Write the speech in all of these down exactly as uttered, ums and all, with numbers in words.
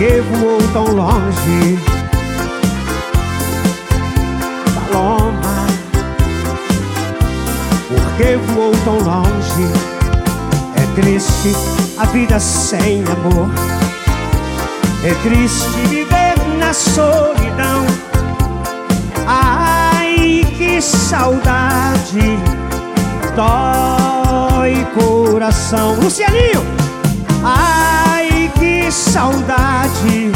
que voou tão longe? Paloma, por que voou tão longe? É triste a vida sem amor, é triste viver na solidão. Ai, que saudade, dói coração. Lucianinho! Ai, que saudade,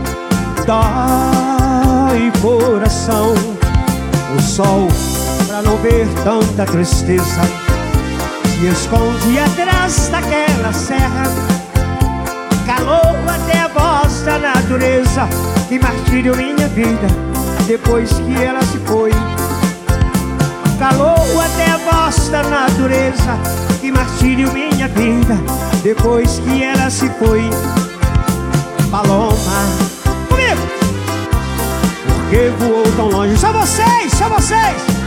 dói coração. O sol, pra não ver tanta tristeza, se esconde atrás daquela serra. Calou até a voz da natureza, que martírio minha vida depois que ela se foi. Calou até a voz da natureza, que martírio minha vida depois que ela se foi. Paloma, comigo! Por que voou tão longe? Só vocês, só vocês!